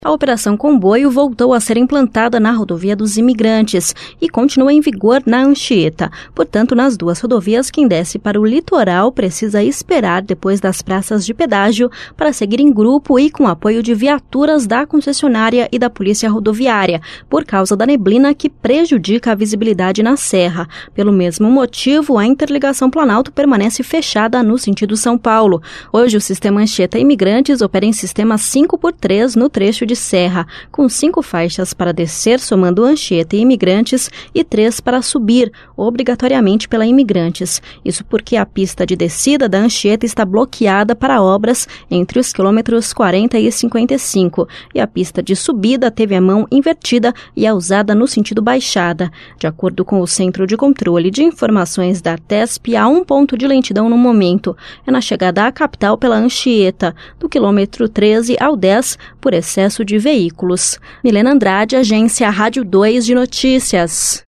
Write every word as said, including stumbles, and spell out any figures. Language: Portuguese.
A Operação Comboio voltou a ser implantada na Rodovia dos Imigrantes e continua em vigor na Anchieta. Portanto, nas duas rodovias, quem desce para o litoral precisa esperar depois das praças de pedágio para seguir em grupo e com apoio de viaturas da concessionária e da Polícia Rodoviária, por causa da neblina que prejudica a visibilidade na serra. Pelo mesmo motivo, a interligação Planalto permanece fechada no sentido São Paulo. Hoje, o sistema Anchieta Imigrantes opera em sistema cinco por três no trecho de de serra, com cinco faixas para descer, somando Anchieta e Imigrantes, e três para subir, obrigatoriamente pela Imigrantes. Isso porque a pista de descida da Anchieta está bloqueada para obras entre os quilômetros quarenta e cinquenta e cinco, e a pista de subida teve a mão invertida e é usada no sentido baixada. De acordo com o Centro de Controle de Informações da Tesp, há um ponto de lentidão no momento. É na chegada à capital pela Anchieta, do quilômetro treze ao dez, por excesso de veículos. Milena Andrade, Agência Rádio dois de Notícias.